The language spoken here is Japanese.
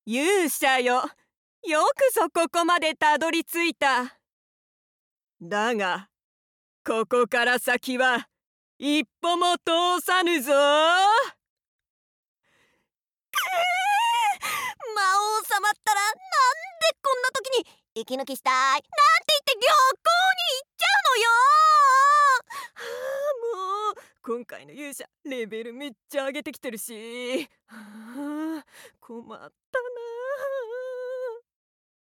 勇者よ、よくぞここまでたどり着いた。だが、ここから先は一歩も通さぬぞ。 魔王様ったらなんでこんな時に息抜きしたいなんて言って旅行に行っちゃうのよ。 もう今回の勇者レベルめっちゃ上げてきてるし、困っ